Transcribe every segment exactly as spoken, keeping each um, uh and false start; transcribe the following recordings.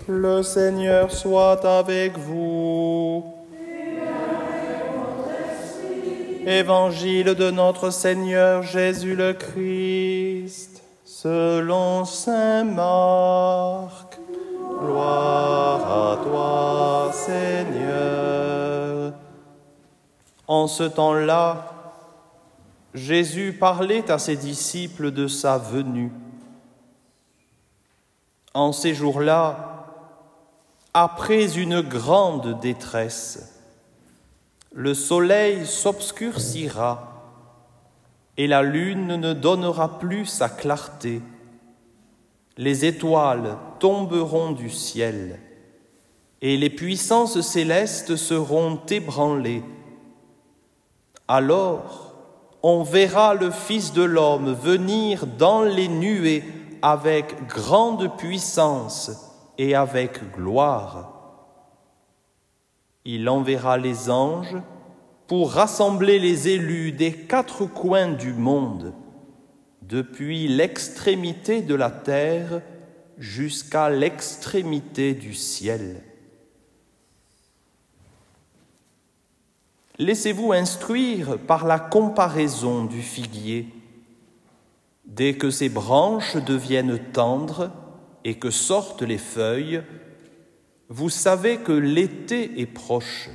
Le Seigneur soit avec vous. Évangile de notre Seigneur Jésus le Christ, selon saint Marc. Gloire à toi, Seigneur. En ce temps-là, Jésus parlait à ses disciples de sa venue. En ces jours-là, après une grande détresse, le soleil s'obscurcira et la lune ne donnera plus sa clarté. Les étoiles tomberont du ciel et les puissances célestes seront ébranlées. Alors, on verra le Fils de l'homme venir dans les nuées avec grande puissance et avec gloire. Il enverra les anges pour rassembler les élus des quatre coins du monde, depuis l'extrémité de la terre jusqu'à l'extrémité du ciel. Laissez-vous instruire par la comparaison du figuier. Dès que ses branches deviennent tendres et que sortent les feuilles, vous savez que l'été est proche.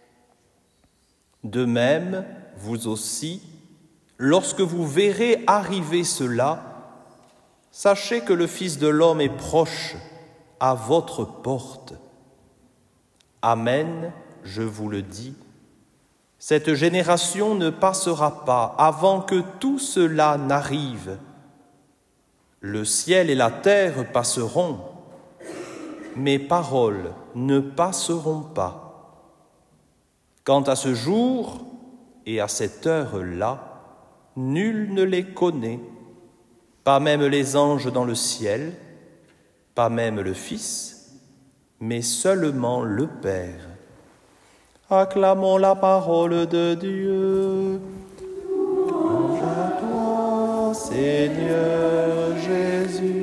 De même, vous aussi, lorsque vous verrez arriver cela, sachez que le Fils de l'homme est proche, à votre porte. Amen, je vous le dis, cette génération ne passera pas avant que tout cela n'arrive. Le ciel et la terre passeront, mes paroles ne passeront pas. Quant à ce jour et à cette heure-là, nul ne les connaît, pas même les anges dans le ciel, pas même le Fils, mais seulement le Père. Acclamons la parole de Dieu. Louange à toi, Seigneur Jésus.